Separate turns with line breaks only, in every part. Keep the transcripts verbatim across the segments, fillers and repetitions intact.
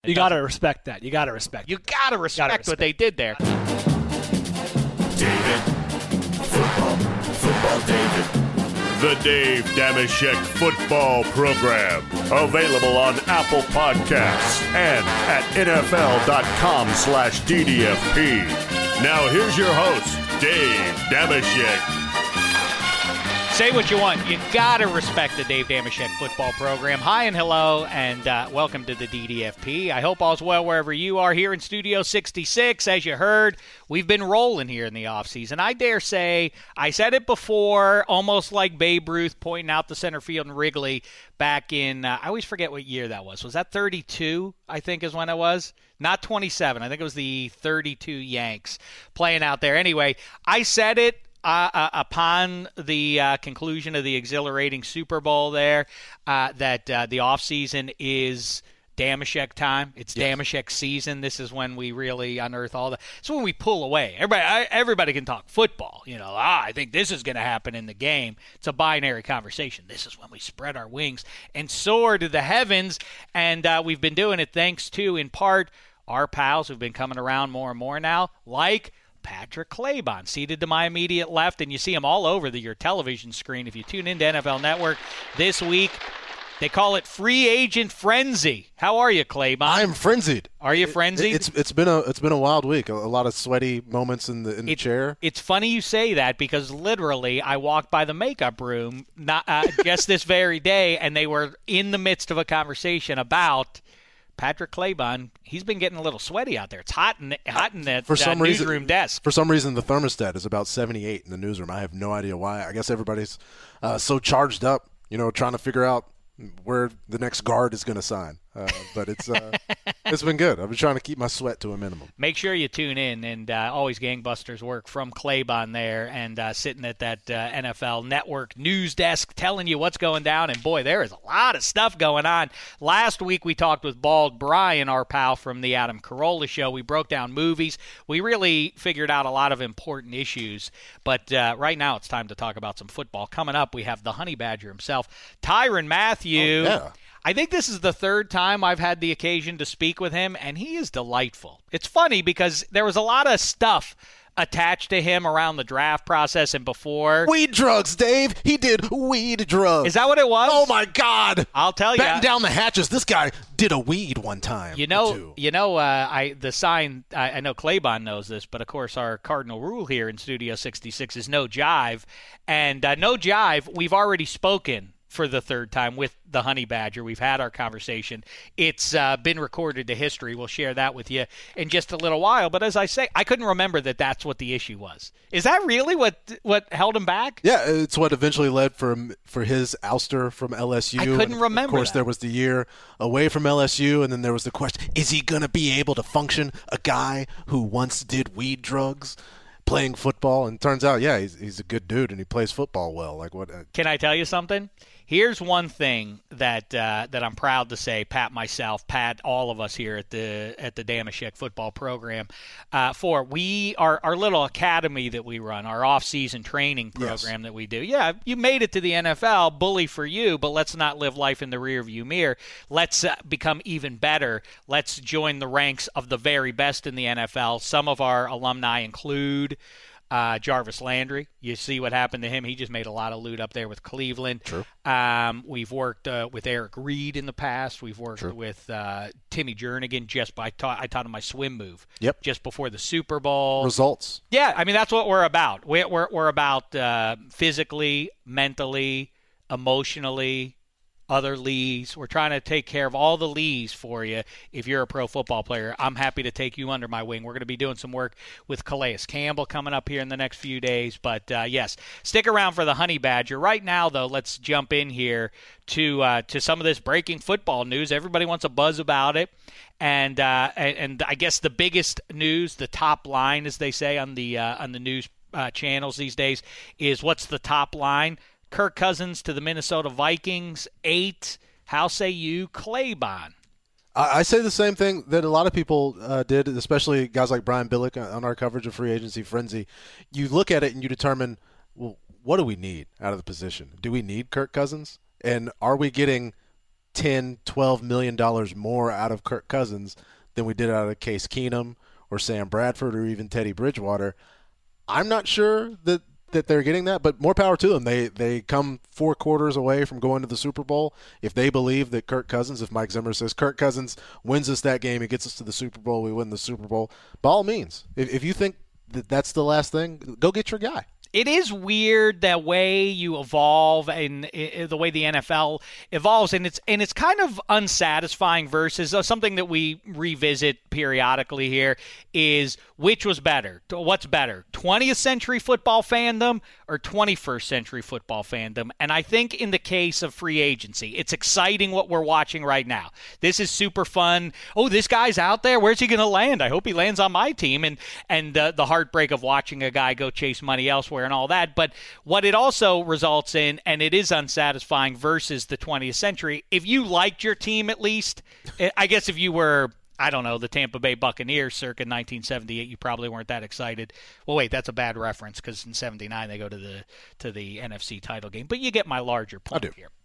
It
you got to respect that. You got to respect.
You got to respect,
respect
what they did there.
David. Football. Football David. The Dave Dameshek Football Program. Available on Apple Podcasts and at N F L dot com slash D D F P. Now here's your host, Dave Dameshek.
Say what you want. You got to respect the Dave Dameshek Football Program. Hi and hello, and uh, welcome to the D D F P. I hope all's well wherever you are here in Studio sixty-six. As you heard, we've been rolling here in the offseason. I dare say, I said it before, almost like Babe Ruth pointing out the center field in Wrigley back in, uh, I always forget what year that was. Was that thirty-two, I think is when it was? Not twenty-seven. I think it was the thirty-two Yanks playing out there. Anyway, I said it. Uh, uh, upon the uh, conclusion of the exhilarating Super Bowl there, uh, that uh, the offseason is Dameshek time. It's yes. Dameshek season. This is when we really unearth all the – it's when we pull away. Everybody I, everybody can talk football. You know, ah, I think this is going to happen in the game. It's a binary conversation. This is when we spread our wings and soar to the heavens, and uh, we've been doing it thanks to, in part, our pals who've been coming around more and more now, like – Patrick Claybon, seated to my immediate left, and you see him all over the, your television screen. If you tune into N F L Network this week, they call it free agent frenzy. How are you, Claybon?
I am frenzied.
Are you frenzied?
It, it's it's been a it's been a wild week. A, a lot of sweaty moments in the in the
it,
chair.
It's funny you say that because literally I walked by the makeup room not uh, just this very day, and they were in the midst of a conversation about Patrick Claybon. He's been getting a little sweaty out there. It's hot in, hot in that,
for some
that
reason,
newsroom desk.
For some reason, the thermostat is about seventy-eight in the newsroom. I have no idea why. I guess everybody's uh, so charged up, you know, trying to figure out where the next guard is going to sign. Uh, but it's uh, it's been good. I've been trying to keep my sweat to a minimum.
Make sure you tune in, and uh, always gangbusters work from Claybon there, and uh, sitting at that uh, N F L Network news desk telling you what's going down. And, boy, there is a lot of stuff going on. Last week we talked with Bald Brian, our pal from the Adam Carolla Show. We broke down movies. We really figured out a lot of important issues. But uh, right now it's time to talk about some football. Coming up, we have the Honey Badger himself, Tyrann Mathieu.
Oh, yeah.
I think this is the third time I've had the occasion to speak with him, and he is delightful. It's funny because there was a lot of stuff attached to him around the draft process and before.
Weed drugs, Dave. He did weed drugs.
Is that what it was?
Oh, my God.
I'll tell you.
Batten down the hatches. This guy did a weed one time.
You know, you know. Uh, I the sign, I, I know Claybon knows this, but, of course, our cardinal rule here in Studio sixty-six is no jive. And uh, no jive, we've already spoken for the third time with the Honey Badger. We've had our conversation. It's uh, been recorded to history. We'll share that with you in just a little while. But as I say, I couldn't remember that that's what the issue was. Is that really what what held him back?
Yeah, it's what eventually led for for his ouster from L S U.
I couldn't
and
remember.
Of course,
that.
there was the year away from L S U, and then there was the question: is he going to be able to function? A guy who once did weed drugs, playing football, and turns out, yeah, he's he's a good dude and he plays football well. Like what? Uh,
Can I tell you something? Here's one thing that uh, that I'm proud to say, pat myself, pat all of us here at the at the Dameshek Football Program, uh, for we our our little academy that we run, our off-season training program yes. that we do. Yeah, you made it to the N F L, bully for you, but let's not live life in the rearview mirror. Let's uh, become even better. Let's join the ranks of the very best in the N F L. Some of our alumni include Uh, Jarvis Landry. You see what happened to him. He just made a lot of loot up there with Cleveland.
True.
Um, we've worked uh, with Eric Reed in the past. We've worked
True.
with uh, Timmy Jernigan. Just by ta- I taught him my swim move.
Yep.
Just before the Super Bowl.
Results.
Yeah, I mean, that's what we're about. We're, we're, we're about uh, physically, mentally, emotionally, other leagues. We're trying to take care of all the leagues for you. If you're a pro football player, I'm happy to take you under my wing. We're going to be doing some work with Calais Campbell coming up here in the next few days. But, uh, yes, stick around for the Honey Badger. Right now, though, let's jump in here to uh, to some of this breaking football news. Everybody wants a buzz about it. And, uh, and, and I guess the biggest news, the top line, as they say on the, uh, on the news uh, channels these days, is what's the top line? Kirk Cousins to the Minnesota Vikings, eight. How say you, Claybon?
I, I say the same thing that a lot of people uh, did, especially guys like Brian Billick on our coverage of Free Agency Frenzy. You look at it and you determine, well, what do we need out of the position? Do we need Kirk Cousins? And are we getting ten, twelve million dollars more out of Kirk Cousins than we did out of Case Keenum or Sam Bradford or even Teddy Bridgewater. I'm not sure that, that they're getting that, but more power to them. They they come four quarters away from going to the Super Bowl. If they believe that Kirk Cousins, if Mike Zimmer says Kirk Cousins wins us that game, he gets us to the Super Bowl, we win the Super Bowl, by all means. If, if you think that that's the last thing, go get your guy.
It is weird that way you evolve and uh, the way the N F L evolves, and it's and it's kind of unsatisfying versus uh, something that we revisit periodically here is which was better? What's better, twentieth century football fandom or twenty-first century football fandom? And I think in the case of free agency, it's exciting what we're watching right now. This is super fun. Oh, this guy's out there. Where's he going to land? I hope he lands on my team. And and uh, the heartbreak of watching a guy go chase money elsewhere and all that. But what it also results in, and it is unsatisfying versus the twentieth century, if you liked your team at least, I guess if you were, I don't know, the Tampa Bay Buccaneers circa nineteen seventy-eight, you probably weren't that excited. Well, wait, that's a bad reference because in seventy-nine they go to the to the N F C title game. But you get my larger point
I do.
here.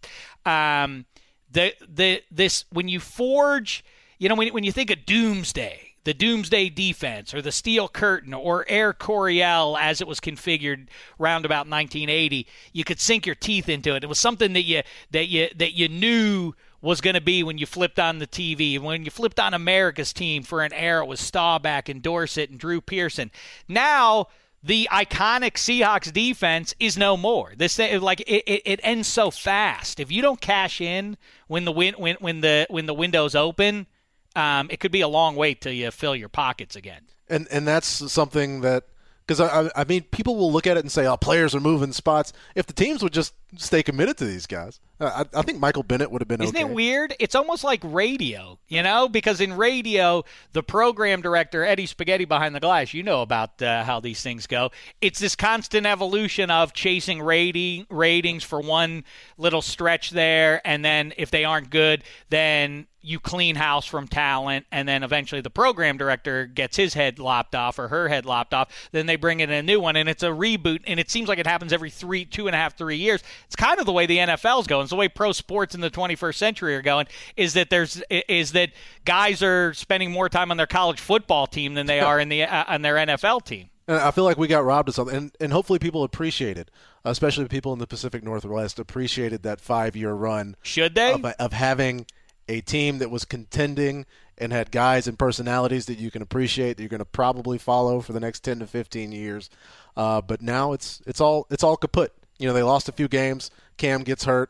Um, the the this when you forge, you know, when when you think of Doomsday, the Doomsday Defense or the Steel Curtain or Air Coryell as it was configured round about nineteen eighty, you could sink your teeth into it. It was something that you that you that you knew was going to be when you flipped on the T V. When you flipped on America's team for an era, it was Staubach and Dorsett and Drew Pearson. Now the iconic Seahawks defense is no more. This like it, it, it ends so fast. If you don't cash in when the win, when when the when the window's open, Um, it could be a long wait till you fill your pockets again.
And and that's something that – because, I, I mean, people will look at it and say, oh, players are moving spots. If the teams would just stay committed to these guys, I, I think Michael Bennett would have been
Isn't
okay.
Isn't it weird? It's almost like radio, you know, because in radio, the program director, Eddie Spaghetti behind the glass, you know about uh, how these things go. It's this constant evolution of chasing rating, ratings for one little stretch there, and then if they aren't good, then you clean house from talent, and then eventually the program director gets his head lopped off or her head lopped off. Then they bring in a new one, and it's a reboot, and it seems like it happens every three, two and a half, three years. It's kind of the way the N F L's going. It's the way pro sports in the twenty-first century are going. Is that there's is that guys are spending more time on their college football team than they are in the uh, on their N F L team.
And I feel like we got robbed of something, and, and hopefully people appreciate it, especially people in the Pacific Northwest appreciated that five-year run.
Should they?
Of, of having a team that was contending and had guys and personalities that you can appreciate, that you're going to probably follow for the next ten to fifteen years. Uh, but now it's it's all it's all kaput. You know, they lost a few games. Cam gets hurt.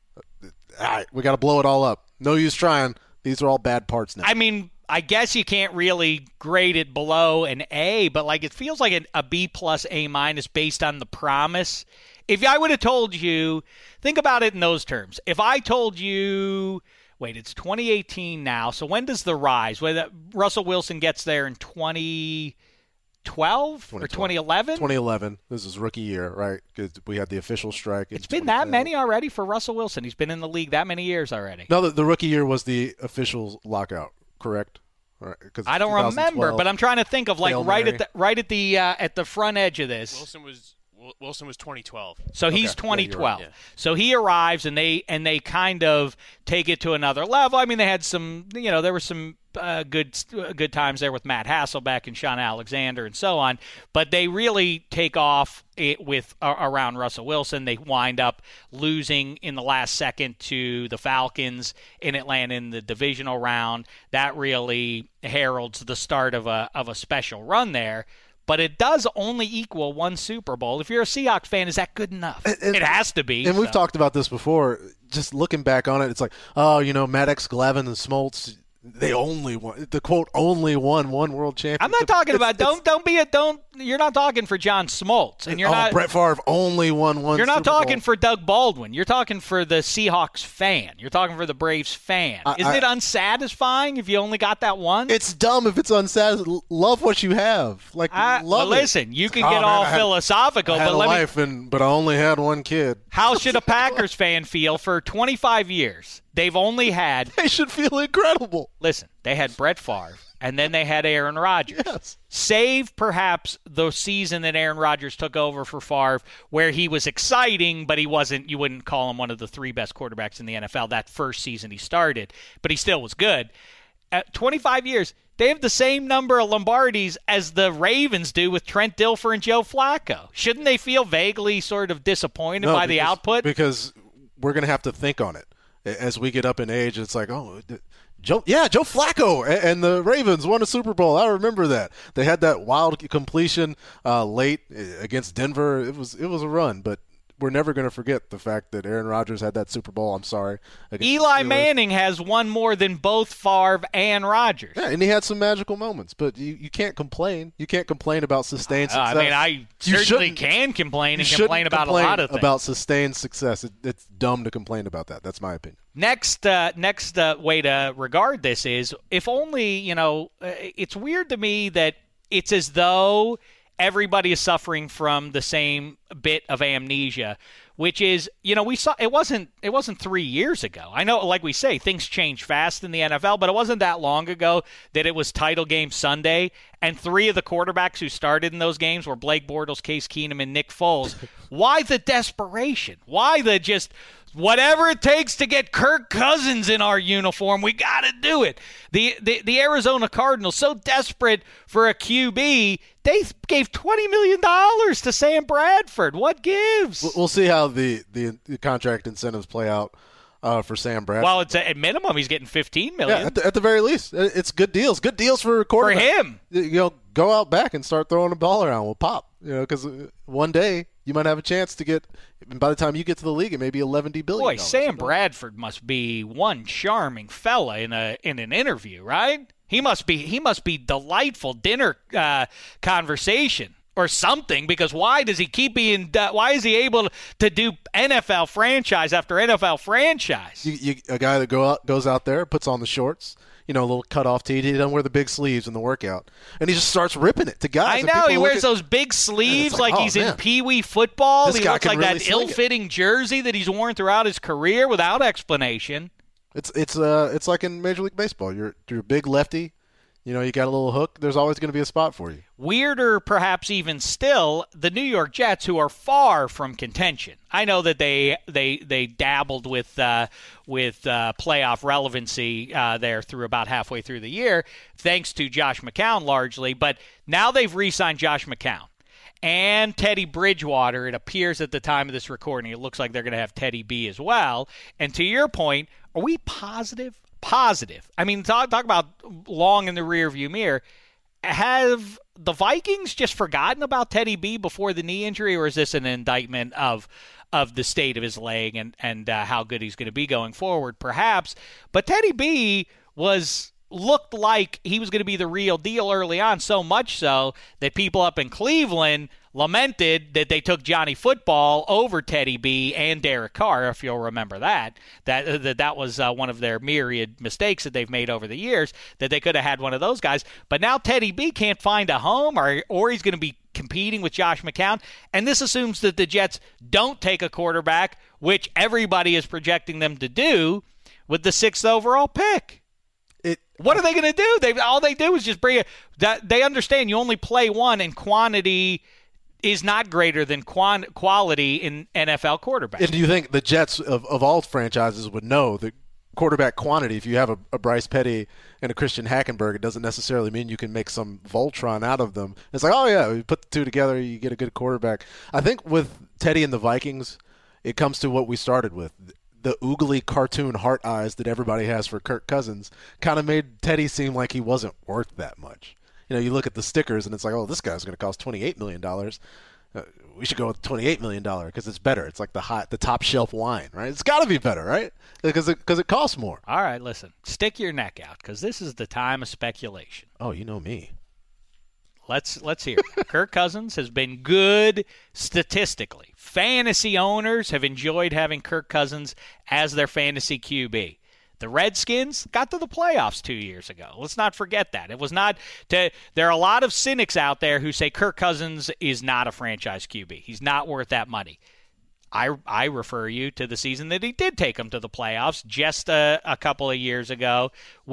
All right, we got to blow it all up. No use trying. These are all bad parts now.
I mean, I guess you can't really grade it below an A, but like it feels like a B plus A minus based on the promise. If I would have told you, think about it in those terms. If I told you, wait, it's twenty eighteen now, so when does the rise? When Russell Wilson gets there in twenty twelve or twenty eleven?
twenty eleven. This is rookie year, right? Because we had the official strike.
It's been that many already for Russell Wilson. He's been in the league that many years already.
No, the, the rookie year was the official lockout, correct? Right,
I don't remember, but I'm trying to think of like right at the right at the uh, at the front edge of this.
Wilson was Wilson was twenty twelve.
So okay. He's twenty twelve.
Yeah, right. Yeah.
So he arrives and they and they kind of take it to another level. I mean, they had some, you know, there were some uh, good uh, good times there with Matt Hasselbeck and Sean Alexander and so on. But they really take off it with uh, around Russell Wilson. They wind up losing in the last second to the Falcons in Atlanta in the divisional round. That really heralds the start of a of a special run there. But it does only equal one Super Bowl. If you're a Seahawks fan, is that good enough? And, it has to be.
And
so.
We've talked about this before. Just looking back on it, it's like, oh, you know, Maddox, Glavin, and Smoltz, they only won, the quote, only won one world championship.
I'm not talking
it's,
about,
it's,
don't don't be a, don't, you're not talking for John Smoltz. And you're
oh,
not.
Brett Favre only won one
You're not
Super
talking
Bowl.
for Doug Baldwin. You're talking for the Seahawks fan. You're talking for the Braves fan.
I,
Isn't
I,
it unsatisfying if you only got that one?
It's dumb if it's unsatisfying. Love what you have. Like,
I,
love
well,
it.
listen, you can
oh,
get
man,
all
I had,
philosophical,
I had
but
a
let
life
me.
and, but I only had one kid.
How should a Packers fan feel for twenty-five years? They've only had.
They should feel incredible.
Listen, they had Brett Favre. and then they had Aaron Rodgers.
Yes.
Save perhaps the season that Aaron Rodgers took over for Favre, where he was exciting, but he wasn't, you wouldn't call him one of the three best quarterbacks in the N F L that first season he started, but he still was good. At twenty-five years, they have the same number of Lombardis as the Ravens do with Trent Dilfer and Joe Flacco. Shouldn't they feel vaguely sort of disappointed
no,
by
because,
the output?
Because we're going to have to think on it. As we get up in age, it's like, oh, Joe, yeah, Joe Flacco and the Ravens won a Super Bowl. I remember that. They had that wild completion uh, late against Denver. It was it was a run, but we're never going to forget the fact that Aaron Rodgers had that Super Bowl. I'm sorry.
Eli Manning has won more than both Favre and Rodgers.
Yeah, and he had some magical moments, but you, you can't complain. You can't complain about sustained success.
Uh, I mean, I certainly can complain and complain about
complain
a lot of things.
About sustained success. It, it's dumb to complain about that. That's my opinion.
Next, uh, next uh, way to regard this is, if only, you know, uh, it's weird to me that it's as though everybody is suffering from the same bit of amnesia, which is, you know, we saw it wasn't it wasn't three years ago. I know, like we say, things change fast in the N F L, but it wasn't that long ago that it was title game Sunday, and three of the quarterbacks who started in those games were Blake Bortles, Case Keenum, and Nick Foles. Why the desperation? Why the just whatever it takes to get Kirk Cousins in our uniform, we got to do it. The, the the Arizona Cardinals, so desperate for a Q B, they gave twenty million dollars to Sam Bradford. What gives?
We'll see how the, the, the contract incentives play out uh, for Sam Bradford.
Well, it's a, at minimum he's getting fifteen million dollars.
Yeah, at the, at the very least. It's good deals. Good deals for a quarterback.
For him.
You know, go out back and start throwing the ball around. We'll pop. You know, because one day you might have a chance to get, by the time you get to the league, it may be eleven billion dollars.
Boy, Sam Bradford must be one charming fella in a in an interview, right? He must be he must be delightful dinner uh, conversation or something, because why does he keep being uh, why is he able to do N F L franchise after N F L franchise?
You, you, a guy that go out, goes out there, puts on the shorts, you know, a little cutoff tee. He doesn't wear the big sleeves in the workout, and he just starts ripping it to guys.
I know he wears at, those big sleeves like, like
oh,
he's
man.
in Pee Wee football.
This
he
guy
looks
can
like
really
that ill-fitting
it.
jersey that he's worn throughout his career without explanation.
It's it's uh it's like in Major League Baseball. You're you're a big lefty. You know, you got a little hook, there's always going to be a spot for you.
Weirder, perhaps even still, the New York Jets, who are far from contention. I know that they they they dabbled with uh, with uh, playoff relevancy uh, there through about halfway through the year, thanks to Josh McCown largely, but now they've re-signed Josh McCown. And Teddy Bridgewater, it appears at the time of this recording, it looks like they're going to have Teddy B as well. And to your point, are we positive? Positive. I mean, talk, talk about long in the rearview mirror. Have the Vikings just forgotten about Teddy B before the knee injury, or is this an indictment of of the state of his leg and, and uh, how good he's going to be going forward? Perhaps. But Teddy B was looked like he was going to be the real deal early on, so much so that people up in Cleveland lamented that they took Johnny Football over Teddy B and Derek Carr, if you'll remember that. That that, that was uh, one of their myriad mistakes that they've made over the years, that they could have had one of those guys. But now Teddy B can't find a home, or, or he's going to be competing with Josh McCown. And this assumes that the Jets don't take a quarterback, which everybody is projecting them to do, with the sixth overall pick.
It,
what are they going to do? They all they do is just bring it. That they understand you only play one, and quantity is not greater than quan- quality in N F L quarterbacks.
And do you think the Jets of, of all franchises would know that quarterback quantity, if you have a, a Bryce Petty and a Christian Hackenberg, it doesn't necessarily mean you can make some Voltron out of them. It's like, oh, yeah, you put the two together, you get a good quarterback. I think with Teddy and the Vikings, it comes to what we started with. The oogly cartoon heart eyes that everybody has for Kirk Cousins kind of made Teddy seem like he wasn't worth that much. You know, you look at the stickers and it's like, oh, this guy's going to cost twenty-eight million dollars. Uh, we should go with twenty-eight million dollars because it's better. It's like the hot, the top shelf wine, right? It's got to be better, right? Because it, because it costs more.
All right, listen, stick your neck out because this is the time of speculation.
Oh, you know me.
Let's let's hear it. Kirk Cousins has been good statistically. Fantasy owners have enjoyed having Kirk Cousins as their fantasy Q B. The Redskins got to the playoffs two years ago. Let's not forget that. It was not to, there are a lot of cynics out there who say Kirk Cousins is not a franchise Q B. He's not worth that money. I, I refer you to the season that he did take them to the playoffs just a, a couple of years ago with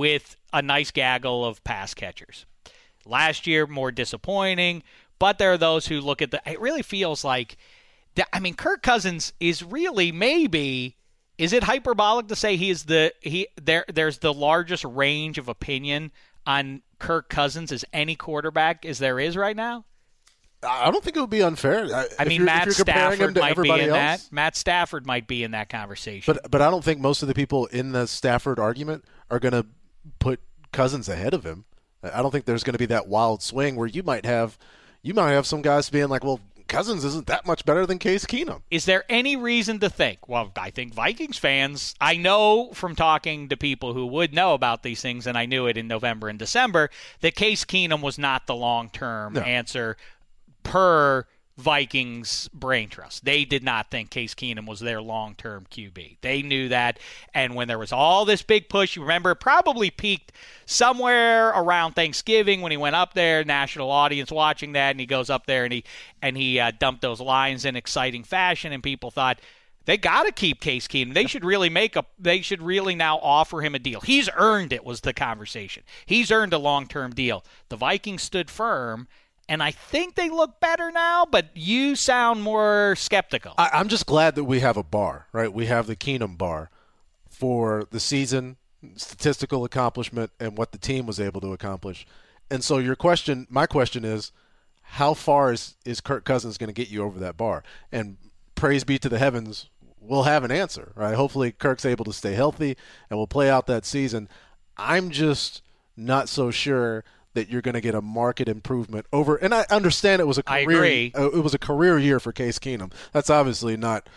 a nice gaggle of pass catchers. Last year, more disappointing, but there are those who look at the – it really feels like – I mean, Kirk Cousins is really maybe – is it hyperbolic to say he is the – he there? There's the largest range of opinion on Kirk Cousins as any quarterback as there is right now?
I don't think it would be unfair. I,
I mean, Matt Stafford might be in else. that. Matt Stafford might be in that conversation.
But but I don't think most of the people in the Stafford argument are going to put Cousins ahead of him. I don't think there's going to be that wild swing where you might have you might have some guys being like, well, Cousins isn't that much better than Case Keenum.
Is there any reason to think? Well, I think Vikings fans, I know from talking to people who would know about these things, and I knew it in November and December, that Case Keenum was not the long-term
no.
answer per Vikings brain trust. They did not think Case Keenum was their long-term Q B. They knew that, and when there was all this big push, you remember, it probably peaked somewhere around Thanksgiving when he went up there, national audience watching that, and he goes up there and he and he uh, dumped those lines in exciting fashion, and people thought, they got to keep Case Keenum. They should really make a. They should really now offer him a deal. He's earned it, was the conversation. He's earned a long-term deal. The Vikings stood firm, and I think they look better now, but you sound more skeptical.
I, I'm just glad that we have a bar, right? We have the Keenum bar for the season, statistical accomplishment, and what the team was able to accomplish. And so your question, my question is, how far is, is Kirk Cousins going to get you over that bar? And praise be to the heavens, we'll have an answer, right? Hopefully Kirk's able to stay healthy and we'll play out that season. I'm just not so sure that you're going to get a market improvement over. And I understand it was a career.
I agree.
Uh, it was a career year for Case Keenum. That's obviously not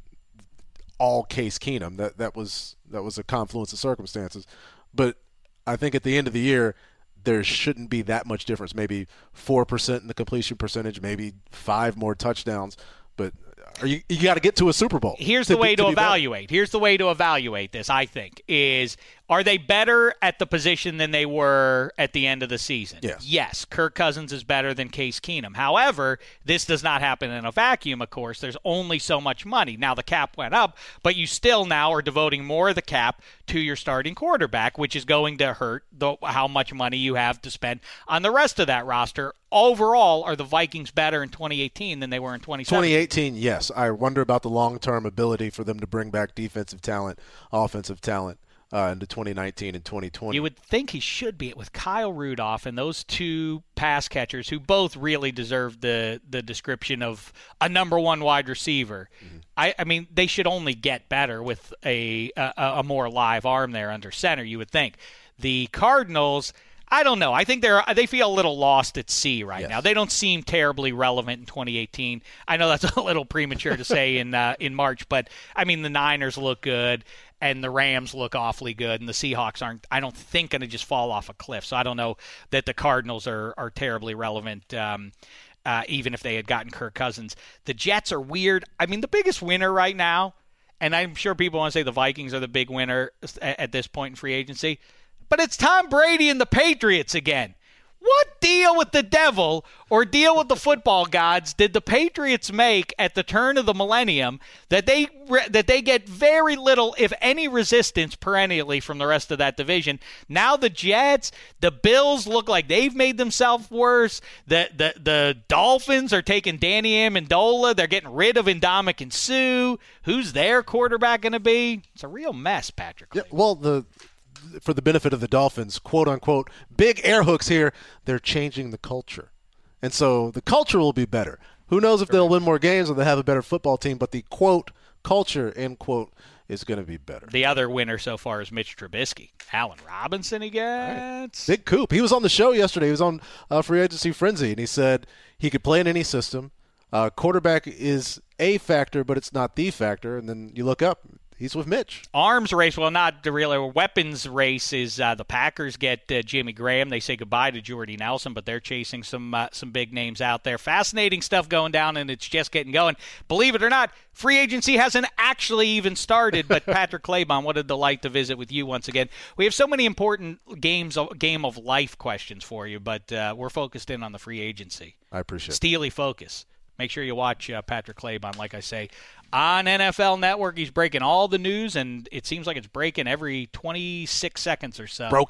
all Case Keenum. That that was that was a confluence of circumstances. But I think at the end of the year, there shouldn't be that much difference. Maybe four percent in the completion percentage, maybe five more touchdowns. But Are you you got to get to a Super Bowl.
Here's
to
the way
be,
to,
to
evaluate. Here's the way to evaluate this, I think, is are they better at the position than they were at the end of the season?
Yes.
Yes, Kirk Cousins is better than Case Keenum. However, this does not happen in a vacuum, of course. There's only so much money. Now the cap went up, but you still now are devoting more of the cap to your starting quarterback, which is going to hurt the, how much money you have to spend on the rest of that roster. Overall, are the Vikings better in twenty eighteen than they were in twenty seventeen?
twenty eighteen, yes. I wonder about the long-term ability for them to bring back defensive talent, offensive talent uh, into twenty nineteen and twenty twenty.
You would think he should be with Kyle Rudolph and those two pass catchers who both really deserve the, the description of a number one wide receiver. Mm-hmm. I, I mean, they should only get better with a, a, a more live arm there under center, you would think. The Cardinals, I don't know. I think they're they feel a little lost at sea right
yes.
now. They don't seem terribly relevant in twenty eighteen. I know that's a little premature to say in uh, in March, but I mean the Niners look good and the Rams look awfully good, and the Seahawks aren't. I don't think going to just fall off a cliff. So I don't know that the Cardinals are are terribly relevant. Um, uh, even if they had gotten Kirk Cousins, the Jets are weird. I mean the biggest winner right now, and I'm sure people want to say the Vikings are the big winner at, at this point in free agency. But it's Tom Brady and the Patriots again. What deal with the devil or deal with the football gods did the Patriots make at the turn of the millennium that they that they get very little, if any, resistance perennially from the rest of that division? Now the Jets, the Bills look like they've made themselves worse. The the the Dolphins are taking Danny Amendola. They're getting rid of Ndamukong Suh. Who's their quarterback going to be? It's a real mess, Patrick.
Yeah, well, the for the benefit of the Dolphins, quote unquote, big air hooks here, they're changing the culture. And so the culture will be better. Who knows if they'll win more games or they'll have a better football team, but the quote culture, end quote, is going to be better.
The other winner so far is Mitch Trubisky. Allen Robinson he gets.
Right. Big coup. He was on the show yesterday. He was on uh, Free Agency Frenzy, and he said he could play in any system. Uh, quarterback is a factor, but it's not the factor. And then you look up. He's with Mitch.
Arms race, well, not the real weapons race is uh, the Packers get uh, Jimmy Graham. They say goodbye to Jordy Nelson, but they're chasing some uh, some big names out there. Fascinating stuff going down, and it's just getting going. Believe it or not, free agency hasn't actually even started, but Patrick Claybon, what a delight to visit with you once again. We have so many important games, game of life questions for you, but uh, we're focused in on the free agency.
I appreciate it.
Steely focus. Make sure you watch uh, Patrick Claybon, like I say, on N F L Network. He's breaking all the news, and it seems like it's breaking every twenty-six seconds or so.
Broken.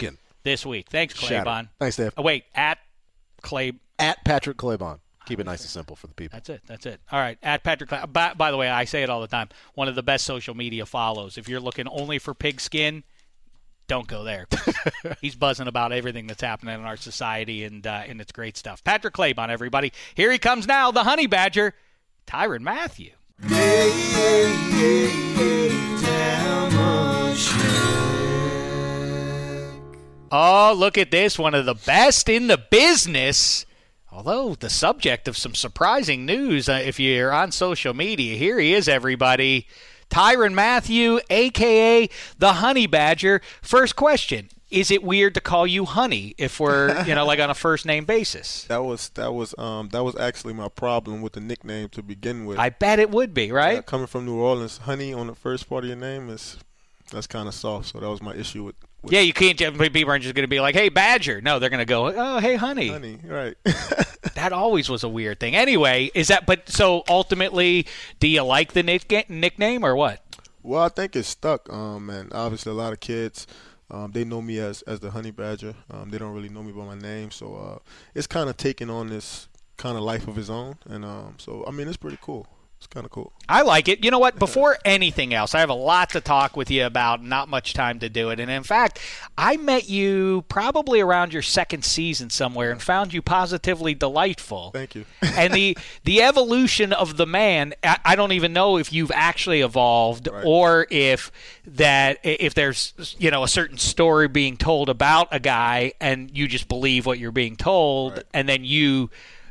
this week. Thanks,
Shatter.
Claybon.
Thanks, Dave.
Oh, wait, at Clay.
At Patrick Claybon. Keep it nice and simple for the people.
That's it. That's it. All right. At Patrick Clay. By, by the way, I say it all the time. One of the best social media follows. If you're looking only for pigskin, don't go there. He's buzzing about everything that's happening in our society, and uh, and it's great stuff. Patrick Claybon, everybody. Here he comes now, the Honey Badger, Tyrann Mathieu.
Hey, hey, hey, hey,
Oh, look at this. One of the best in the business. Although the subject of some surprising news, uh, if you're on social media, here he is, everybody. Tyrann Mathieu, a k a the Honey Badger. First question, is it weird to call you Honey if we're, you know, like on a first-name basis?
That was that was um that was actually my problem with the nickname to begin with.
I bet it would be, right?
Uh, coming from New Orleans, Honey on the first part of your name is that's kind of soft, so that was my issue with, with
Yeah, you can't just, people aren't just going to be like, hey, Badger. No, they're going to go, oh, hey, Honey.
Honey, right.
That always was a weird thing. Anyway, is that, but so ultimately, do you like the nick, nickname or what?
Well, I think it's stuck, um, and obviously a lot of kids, um, they know me as, as the Honey Badger. Um, they don't really know me by my name, so uh, it's kind of taking on this kind of life of its own, and um, so, I mean, it's pretty cool. It's kind of cool.
I like it. You know what? Before anything else, I have a lot to talk with you about, not much time to do it. And in fact, I met you probably around your second season somewhere and found you positively delightful.
Thank you.
And the the evolution of the man, I, I don't even know if you've actually evolved
right.
or if that if there's, you know, a certain story being told about a guy and you just believe what you're being told,
right.
and then you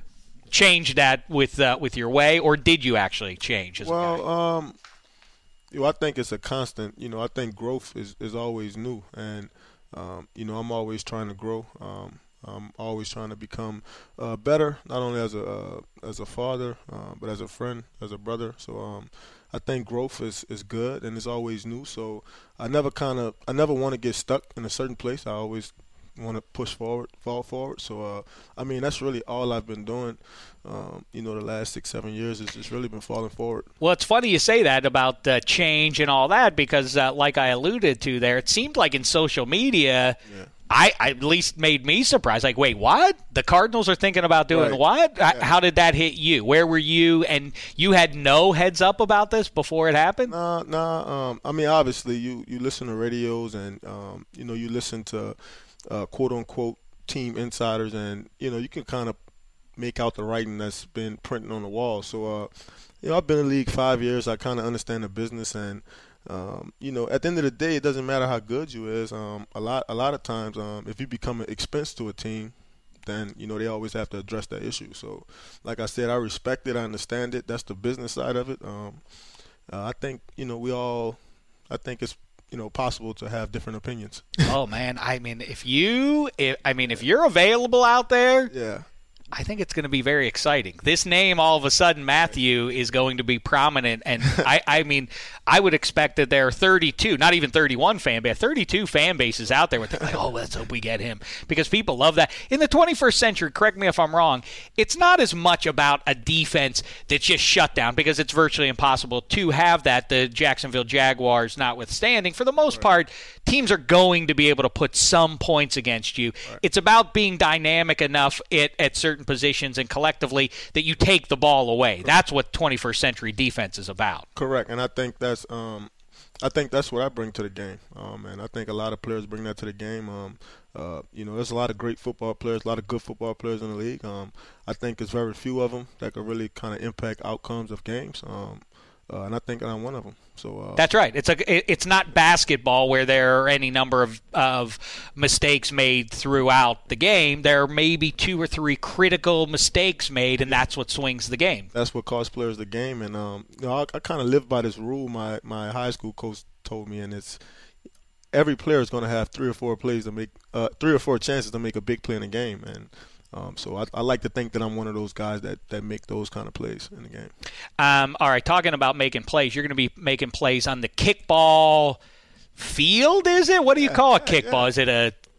change that with uh, with your way, or did you actually change as
well,
a guy?
um, you know, I think it's a constant. You know, I think growth is, is always new, and um, you know, I'm always trying to grow. Um, I'm always trying to become uh, better, not only as a uh, as a father, uh, but as a friend, as a brother. So um, I think growth is, is good, and it's always new. So I never kind of I never want to get stuck in a certain place. I always want to push forward, fall forward. So, uh, I mean, that's really all I've been doing, um, you know, the last six, seven years is just really been falling forward.
Well, it's funny you say that about uh, change and all that because, uh, like I alluded to there, it seemed like in social media,
yeah.
I, I at least made me surprised. Like, wait, what? The Cardinals are thinking about doing
right.
what?
Yeah.
How did that hit you? Where were you? And you had no heads up about this before it happened?
Nah, nah. Um, I mean, obviously, you, you listen to radios and, um, you know, you listen to – Uh, quote-unquote team insiders, and you know you can kind of make out the writing that's been printed on the wall. So uh, you know I've been in the league five years. I kind of understand the business, and um, you know at the end of the day, it doesn't matter how good you is. Um, a lot a lot of times, um, if you become an expense to a team, then you know they always have to address that issue. So like I said, I respect it. I understand it. That's the business side of it. Um, uh, I think you know we all. I think it's. You know, possible to have different opinions.
Oh man, I mean, if you, if, I mean, if you're available out there,
yeah,
I think it's going to be very exciting. This name, all of a sudden, Mathieu, is going to be prominent, and I, I mean, I would expect that there are thirty-two, not even thirty-one fan base, thirty-two fan bases out there. With like, oh, let's hope we get him because people love that. In the twenty-first century, correct me if I'm wrong, it's not as much about a defense that's just shut down because it's virtually impossible to have that. The Jacksonville Jaguars, notwithstanding, for the most right. part, teams are going to be able to put some points against you. Right. It's about being dynamic enough at, at certain positions and collectively that you take the ball away. That's what twenty-first century defense is about.
Correct, and I think that's um, I think that's what I bring to the game, um, and I think a lot of players bring that to the game. Um, uh, you know, there's a lot of great football players, a lot of good football players in the league. Um, I think there's very few of them that can really kind of impact outcomes of games. Um, Uh, and I think I'm one of them. So uh,
that's right. It's a. It's not basketball where there are any number of of mistakes made throughout the game. There may be two or three critical mistakes made, and that's what swings the game.
That's what costs players the game. And um, you know, I, I kind of live by this rule. My my high school coach told me, and it's every player is going to have three or four plays to make, uh, three or four chances to make a big play in a game, and. Um, so I, I like to think that I'm one of those guys that, that make those kind of plays in the game.
Um, all right, talking about making plays, you're going to be making plays on the kickball field, is it? What do you
yeah,
call a
yeah,
kickball?
Yeah.
Is it a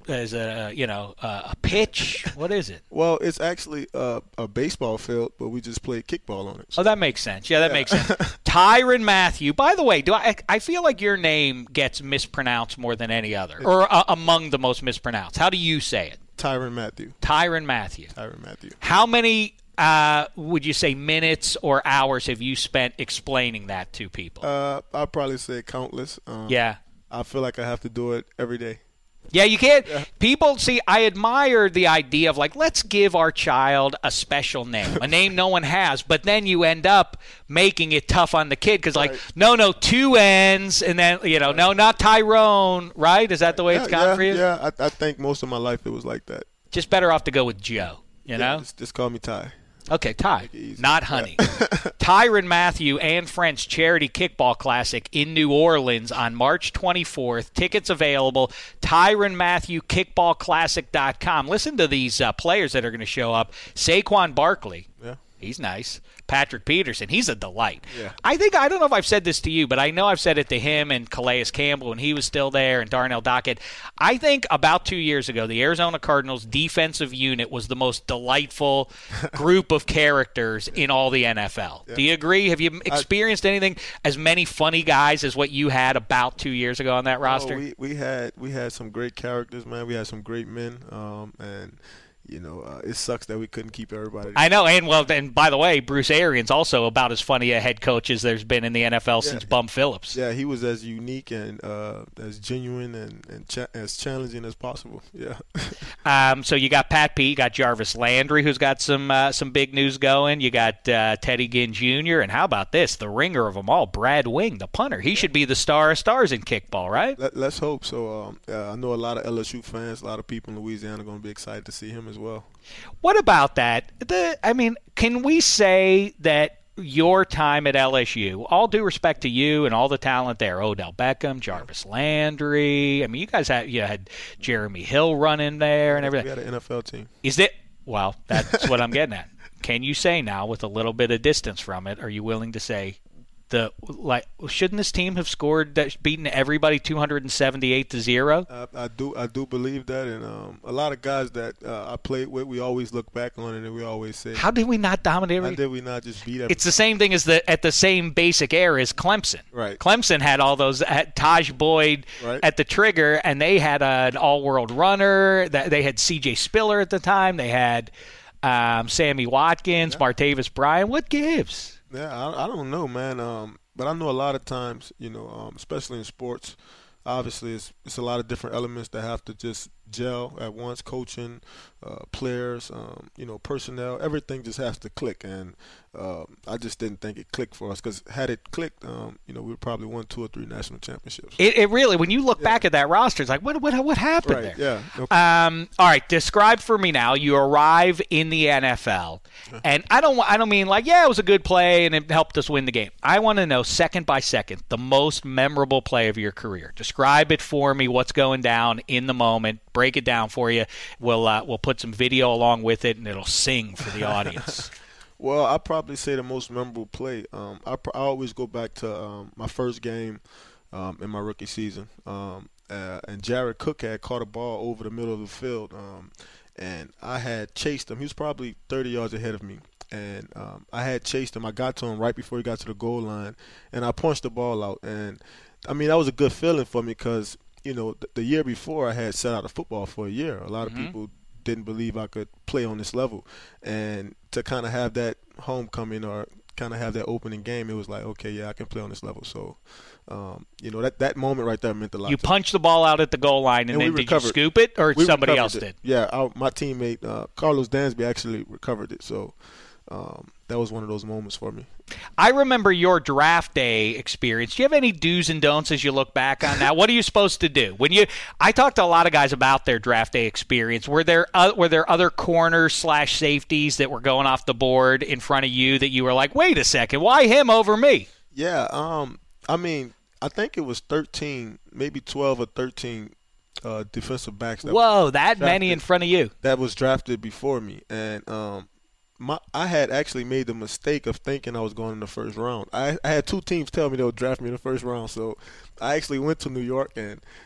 is it a, you know uh, a pitch? What is it?
Well, it's actually uh, a baseball field, but we just play kickball on it.
Oh, that makes sense. Yeah, that yeah. makes sense. Tyrann Mathieu. By the way, do I I feel like your name gets mispronounced more than any other, or uh, among the most mispronounced. How do you say it?
Tyrann Mathieu.
Tyrann Mathieu.
Tyrann Mathieu.
How many uh, would you say minutes or hours have you spent explaining that to people?
Uh, I'd probably say countless. Um,
yeah.
I feel like I have to do it every day.
Yeah, you can't. Yeah. People, see, I admire the idea of, like, let's give our child a special name, a name no one has, but then you end up making it tough on the kid because, like, right. no, no, two N's, and then, you know, no, not Tyrone, right? Is that the way
yeah,
it's gone
yeah,
for you?
Yeah, I, I think most of my life it was like that.
Just better off to go with Joe, you
yeah,
know?
Just, just call me Ty.
Okay, Ty, not Honey. Tyrann Mathieu and Friends Charity Kickball Classic in New Orleans on March twenty-fourth. Tickets available, Tyrann Mathieu Kickball Classic dot com. Listen to these uh, players that are going to show up. Saquon Barkley. Yeah. He's nice. Patrick Peterson, he's a delight.
Yeah.
I think, I don't know if I've said this to you, but I know I've said it to him and Calais Campbell when he was still there and Darnell Dockett. I think about two years ago, the Arizona Cardinals defensive unit was the most delightful group of characters in all the N F L. Yeah. Do you agree? Have you experienced I, anything as many funny guys as what you had about two years ago on that roster?
Oh, we, we had we had some great characters, man. We had some great men, um, and – You know, uh, it sucks that we couldn't keep everybody.
I know, and well, and by the way, Bruce Arians also about as funny a head coach as there's been in the N F L yeah. since Bum Phillips.
Yeah, he was as unique and uh, as genuine and, and cha- as challenging as possible. Yeah.
um. So you got Pat P, you got Jarvis Landry, who's got some uh, some big news going. You got uh, Teddy Ginn Junior, and how about this, the ringer of them all, Brad Wing, the punter. He should be the star of stars in kickball, right?
Let, let's hope so. Um, uh, I know a lot of L S U fans, a lot of people in Louisiana are going to be excited to see him as well.
What about that? The I mean, can we say that your time at L S U, all due respect to you and all the talent there, Odell Beckham, Jarvis Landry, I mean, you guys had you had Jeremy Hill running there and everything.
We had an N F L team.
Is it? Well, that's what I'm getting at. Can you say now, with a little bit of distance from it, are you willing to say the like shouldn't this team have scored that beaten everybody two hundred seventy-eight to zero?
Uh, I do I do believe that, and um, a lot of guys that uh, I played with, we always look back on it and we always say,
how did we not dominate?
How did we not just beat everybody?
It's the same thing as the at the same basic era as Clemson.
Right.
Clemson had all those had Taj Boyd
right.
at the trigger, and they had an all-world runner. They had C J Spiller at the time. They had um, Sammy Watkins, yeah. Martavis Bryant. What gives?
Yeah, I, I don't know, man. Um, but I know a lot of times, you know, um, especially in sports, obviously it's it's a lot of different elements that have to just gel at once. Coaching, uh, players, um, you know, personnel, everything just has to click. And uh, I just didn't think it clicked for us, because had it clicked, um, you know, we would probably won two or three national championships.
It, it really, when you look
yeah.
back at that roster, it's like, what what what happened
right,
there?
Yeah. Okay.
Um. All right. Describe for me now. You arrive in the N F L, and I don't I don't mean like, yeah, it was a good play and it helped us win the game. I want to know second by second the most memorable play of your career. Describe it for me. What's going down in the moment? Break it down for you. We'll uh, we'll put some video along with it, and it'll sing for the audience.
Well, I'd probably say the most memorable play. Um, I, I always go back to um, my first game um, in my rookie season, um, uh, and Jared Cook had caught a ball over the middle of the field, um, and I had chased him. He was probably thirty yards ahead of me, and um, I had chased him. I got to him right before he got to the goal line, and I punched the ball out. And, I mean, that was a good feeling for me, because, you know, th- the year before I had sat out of football for a year. A lot of
Mm-hmm.
people didn't believe I could play on this level, and to kind of have that homecoming or kind of have that opening game, it was like, okay, yeah, I can play on this level. So, um, you know, that, that moment right there meant a lot.
You
to
punched me. the ball out at the goal line, and,
and
then
we
did
recovered.
you scoop it, or
we
somebody else
it.
did?
Yeah, our, my teammate uh, Carlos Dansby actually recovered it. So um, that was one of those moments for me.
I remember your draft day experience. Do you have any do's and don'ts as you look back on that? What are you supposed to do when you? I talked to a lot of guys about their draft day experience. Were there uh, were there other corners slash safeties that were going off the board in front of you that you were like, wait a second, why him over me?
Yeah, um, I mean, I think it was thirteen, maybe twelve or thirteen uh, defensive backs. That
Whoa, that drafted, many in front of you?
That was drafted before me, and um, My, I had actually made the mistake of thinking I was going in the first round. I, I had two teams tell me they would draft me in the first round, so I actually went to New York and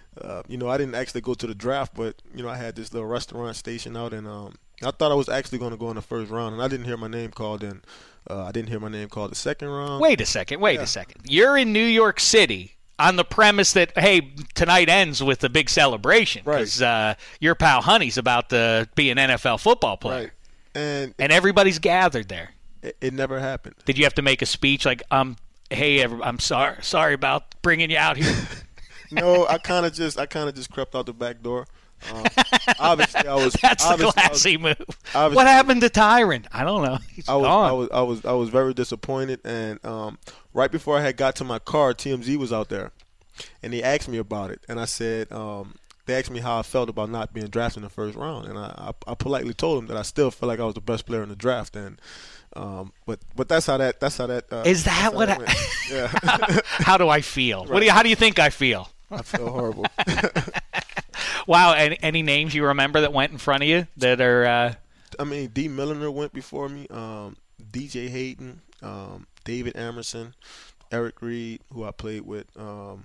uh, you know, I didn't actually go to the draft, but you know, I had this little restaurant station out, and um, I thought I was actually going to go in the first round, and I didn't hear my name called in. Uh, I didn't hear my name called the second round.
Wait a second. Wait
Yeah.
a second. You're in New York City on the premise that, hey, tonight ends with a big celebration because uh, your pal Honey's about to be an N F L football player.
Right. And
And everybody's gathered there.
it, it never happened.
Did you have to make a speech like, um, hey, every- I'm sorry sorry about bringing you out here?
No, I kind of just I kind of just crept out the back door. Um, obviously, I was.
That's the
obviously, I was-
classy move.
obviously-
What happened to Tyron? I don't know. He's
I was,
gone.
I was, I was, I was very disappointed, and um, right before I had got to my car, T M Z was out there, and they asked me about it, and I said, um, they asked me how I felt about not being drafted in the first round, and I, I, I politely told them that I still feel like I was the best player in the draft, and um, but, but that's how that, that's how that. Uh,
Is that
that's how
what
that
I-
went. Yeah,
How do I feel? What do you, how do you think I feel?
I feel horrible.
Wow. Any, any names you remember that went in front of you that are uh,
I mean, D. Milliner went before me. Um, D J Hayden, um, David Emerson, Eric Reed, who I played with. Um,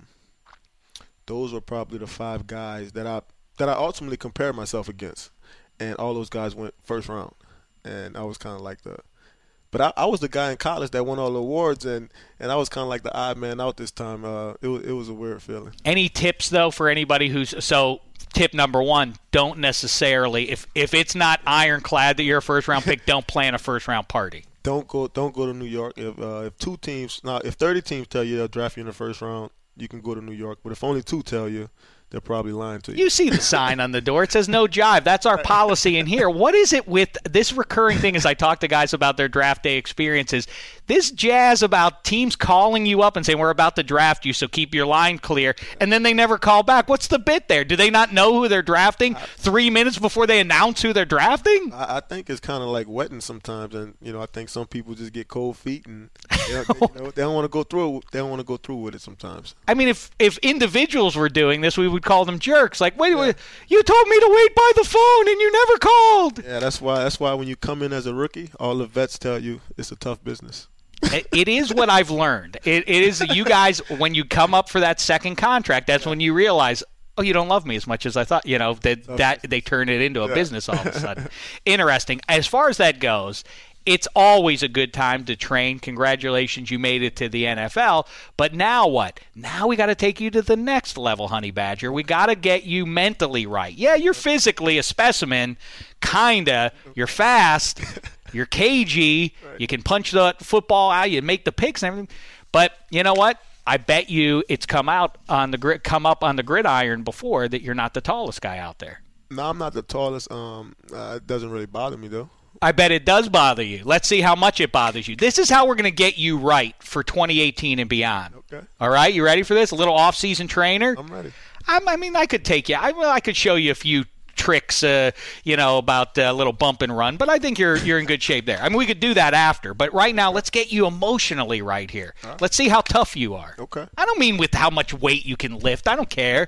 those were probably the five guys that I that I ultimately compared myself against, and all those guys went first round, and I was kind of like the. But I, I was the guy in college that won all the awards, and, and I was kind of like the odd man out this time. Uh, it was it was a weird feeling.
any tips though for anybody who's so? Tip number one: don't necessarily if if it's not ironclad that you're a first round pick, don't plan a first round party.
Don't go don't go to New York. If uh, if two teams now if thirty teams tell you they'll draft you in the first round, you can go to New York. But if only two tell you, they're probably lying to you.
You see the sign on the door. It says no jive. That's our policy in here. What is it with this recurring thing as I talk to guys about their draft day experiences? This jazz about teams calling you up and saying, we're about to draft you, so keep your line clear, and then they never call back. What's the bit there? Do they not know who they're drafting three minutes before they announce who they're drafting?
I, I think it's kind of like wetting sometimes, and you know I think some people just get cold feet and they don't, they, you know, they don't want to go through. They don't want to go through with it sometimes.
I mean, if if individuals were doing this, we would call them jerks. Like, wait, wait, you told me to wait by the phone and you never called.
Yeah, that's why. That's why when you come in as a rookie, all the vets tell you it's a tough business.
It, it is what I've learned. It, it is you guys, when you come up for that second contract, that's when you realize, oh, you don't love me as much as I thought. You know, that, that they turn it into a business all of a sudden. Interesting. As far as that goes, it's always a good time to train. Congratulations, you made it to the N F L. But now what? Now we got to take you to the next level, Honey Badger. We got to get you mentally right. Yeah, you're physically a specimen, kinda. You're fast. You're cagey. Right. You can punch the football out. You make the picks and everything. But you know what? I bet you it's come out on the grid, come up on the gridiron before that you're not the tallest guy out there.
No, I'm not the tallest. Um, uh, it doesn't really bother me though.
I bet it does bother you. Let's see how much it bothers you. This is how we're going to get you right for twenty eighteen and beyond.
Okay.
All right, you ready for this? A little off-season trainer.
I'm ready.
I'm, I mean, I could take you. I, well, I could show you a few tricks, uh, you know, about a uh, little bump and run, but I think you're you're in good shape there. I mean, we could do that after, but right now, let's get you emotionally right here. Right. Let's see how tough you are.
Okay.
I don't mean with how much weight you can lift. I don't care.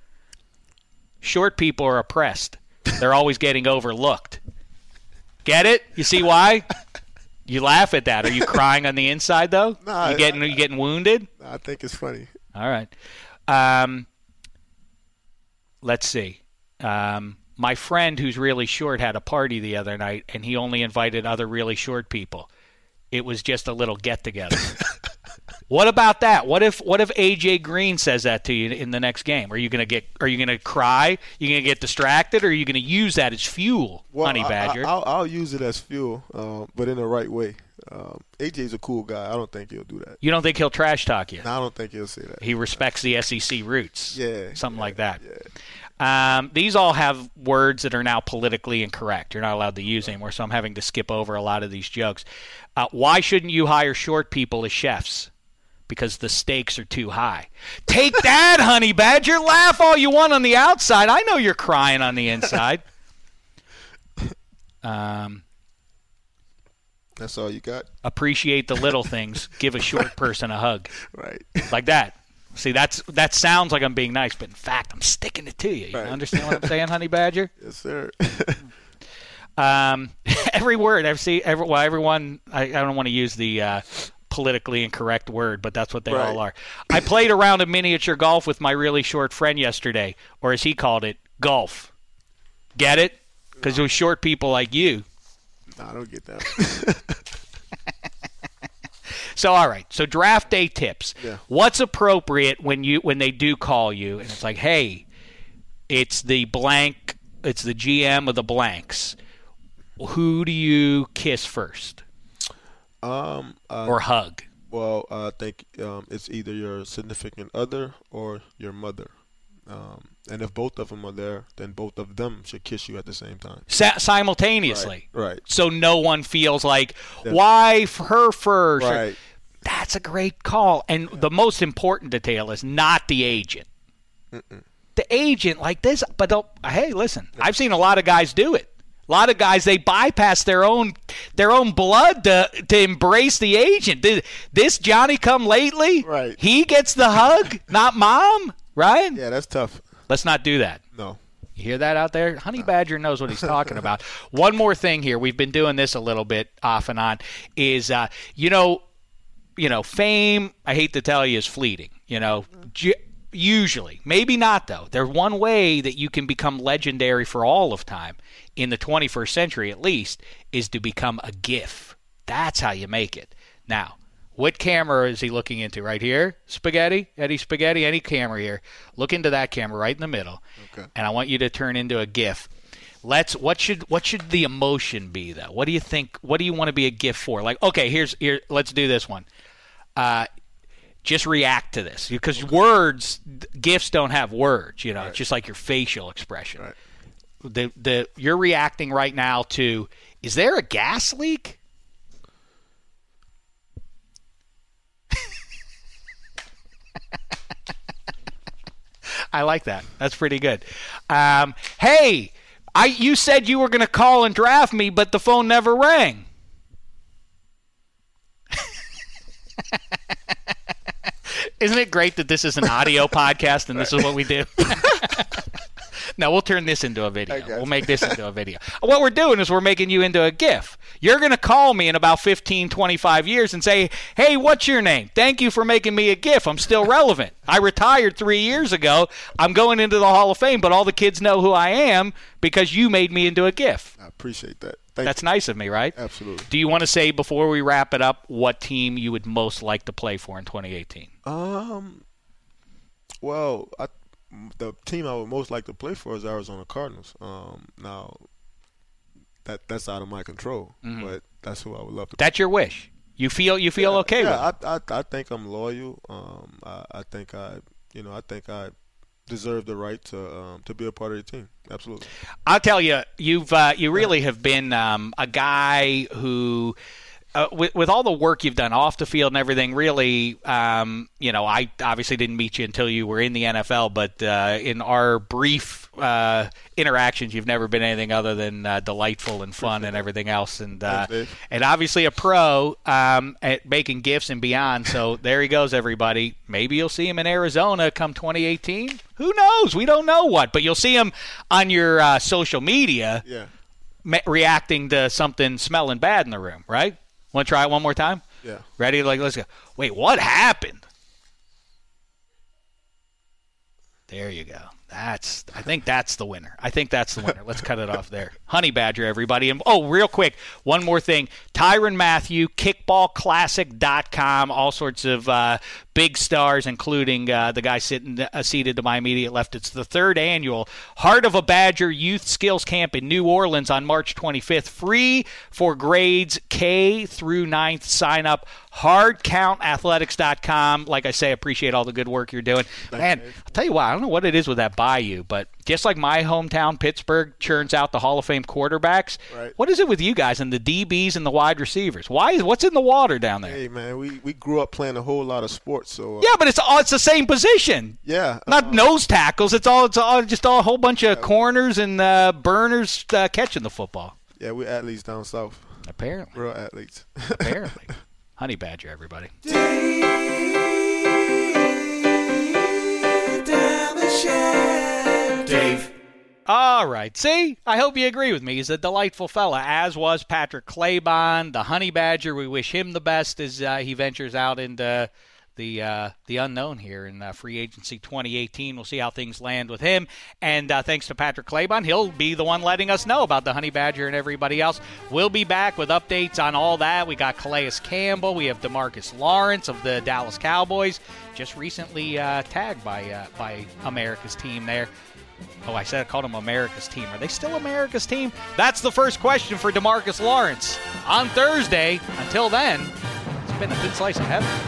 Short people are oppressed. They're always getting overlooked. Get it? You see why? You laugh at that. Are you crying on the inside though?
Nah,
you getting I, you getting wounded?
I think it's funny.
All right. Um, let's see. Um, my friend who's really short had a party the other night, and he only invited other really short people. It was just a little get-together. What about that? What if what if A J Green says that to you in the next game? Are you gonna get? Are you gonna cry? Are you gonna get distracted? Or are you gonna use that as fuel,
well,
Honey Badger?
I, I, I'll, I'll use it as fuel, uh, but in the right way. Um, A J's a cool guy. I don't think he'll do that.
You don't think he'll trash talk you?
No, I don't think he'll say that.
He respects the S E C roots.
Yeah,
something
yeah,
like that.
Yeah.
Um, these all have words that are now politically incorrect. You're not allowed to use anymore, so I'm having to skip over a lot of these jokes. Uh, why shouldn't you hire short people as chefs? Because the stakes are too high. Take that, Honey Badger. Laugh all you want on the outside. I know you're crying on the inside. Um,
That's all you got?
Appreciate the little things. Give a short person a hug.
Right.
Like that. See, that's that sounds like I'm being nice, but in fact, I'm sticking it to you. You
right.
understand what I'm saying, Honey Badger?
Yes, sir.
um, every word I've seen, every, well, everyone. I, I don't want to use the uh, politically incorrect word, but that's what they
Right.
all are. I played around a miniature golf with my really short friend yesterday, or as he called it, golf. Get it? Because it was short people like you.
No, I don't get that.
So, all right. So, draft day tips.
Yeah.
What's appropriate when you when they do call you and it's like, hey, it's the blank, it's the G M of the blanks. Who do you kiss first
um, uh,
or hug?
Well, I think um, it's either your significant other or your mother. Um, and if both of them are there, then both of them should kiss you at the same time.
Sa- simultaneously.
Right. right.
So no one feels like,
That's-
why f- her first? Or-
Right.
That's a great call. And the most important detail is not the agent.
Mm-mm.
The agent like this, but they'll- hey, listen, I've seen a lot of guys do it. A lot of guys, they bypass their own their own blood to to embrace the agent. This, this Johnny come lately,
Right.
he gets the hug, not mom, right?
Yeah, that's tough.
Let's not do that.
No.
You hear that out there? Honey Badger knows what he's talking about. One more thing here. We've been doing this a little bit off and on is, uh, you know, you know, fame, I hate to tell you, is fleeting. You know, G- usually. Maybe not, though. There's one way that you can become legendary for all of time, in the twenty-first century at least, is to become a GIF. That's how you make it. Now, what camera is he looking into? Right here? Spaghetti? Eddie Spaghetti? Any camera here. Look into that camera right in the middle.
Okay.
And I want you to turn into a GIF. Let's what should what should the emotion be though? What do you think? What do you want to be a GIF for? Like, okay, here's here. Let's do this one. Uh, just react to this because words, GIFs don't have words. You know,
Right.
it's just like your facial expression.
Right.
The the you're reacting right now to. Is there a gas leak? I like that. That's pretty good. Um, hey, I you said you were going to call and draft me, but the phone never rang. Isn't it great that this is an audio podcast and this is what we do? No, we'll turn this into a video.
Okay.
We'll make this into a video. What we're doing is we're making you into a GIF. You're going to call me in about fifteen, twenty-five years and say, hey, what's your name? Thank you for making me a GIF. I'm still relevant. I retired three years ago. I'm going into the Hall of Fame, but all the kids know who I am because you made me into a GIF.
I appreciate that. Thank
That's nice of me, right?
Absolutely.
Do you want to say, before we wrap it up, what team you would most like to play for in twenty eighteen?
Um. Well, I, the team I would most like to play for is Arizona Cardinals. Um. Now, that that's out of my control,
Mhm.
but that's who I would love to.
That's your wish. You feel you feel
yeah,
okay
yeah,
with it?
I, I I think I'm loyal. Um. I, I think I you know I think I deserve the right to um to be a part of the team. Absolutely.
I'll tell you, you've uh, you really have been um, a guy who, uh, with, with all the work you've done off the field and everything, really, um, you know, I obviously didn't meet you until you were in the N F L, but uh, in our brief uh, interactions, you've never been anything other than uh, delightful and fun and everything else, and uh,
Thanks, Dave.
and obviously a pro um, at making gifts and beyond. So there he goes, everybody. Maybe you'll see him in Arizona come twenty eighteen. Who knows? We don't know what, but you'll see him on your uh, social media
Yeah.
ma- reacting to something smelling bad in the room, right? Want to try it one more time?
Yeah.
Ready? Like, let's go. Wait, what happened? There you go. That's. I think that's the winner. I think that's the winner. Let's cut it off there. Honey Badger, everybody. And oh, real quick, one more thing. Tyrann Mathieu, kickball classic dot com. All sorts of uh, big stars, including uh, the guy sitting uh, seated to my immediate left. It's the third annual Heart of a Badger Youth Skills Camp in New Orleans on March twenty-fifth. Free for grades K through ninth. Sign up. hard count athletics dot com. Like I say, appreciate all the good work you're doing. Man, I'll tell you what, I don't know what it is with that Bayou, but just like my hometown, Pittsburgh, churns out the Hall of Fame quarterbacks,
Right.
what is it with you guys and the D Bs and the wide receivers? Why is What's in the water down there?
Hey man, we, we grew up playing a whole lot of sports, so uh,
Yeah, but it's all it's the same position.
yeah.
Not
uh,
nose tackles. It's all it's all just all, a whole bunch of corners and uh, burners uh, catching the football.
Yeah, we're athletes down south.
Apparently,
Real athletes.
apparently. Honey Badger, everybody.
Dave.
All right. See, I hope you agree with me. He's a delightful fella, as was Patrick Claybon, the Honey Badger. We wish him the best as uh, he ventures out into the uh, the unknown here in uh, free agency twenty eighteen. We'll see how things land with him. And uh, thanks to Patrick Claybon, he'll be the one letting us know about the Honey Badger and everybody else. We'll be back with updates on all that. We got Calais Campbell. We have DeMarcus Lawrence of the Dallas Cowboys, just recently uh, tagged by uh, by America's team there. Oh, I said I called them America's team. Are they still America's team? That's the first question for DeMarcus Lawrence on Thursday. Until then, it's been a good slice of heaven.